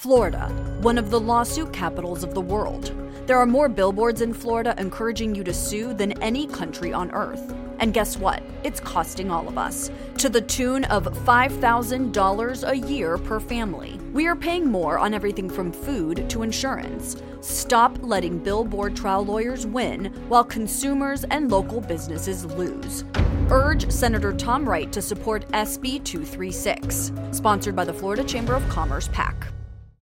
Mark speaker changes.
Speaker 1: Florida, one of the lawsuit capitals of the world. There are more billboards in Florida encouraging you to sue than any country on earth. And guess what? It's costing all of us, to the tune of $5,000 a year per family. We are paying more on everything from food to insurance. Stop letting billboard trial lawyers win while consumers and local businesses lose. Urge Senator Tom Wright to support SB 236, sponsored by the Florida Chamber of Commerce, PAC.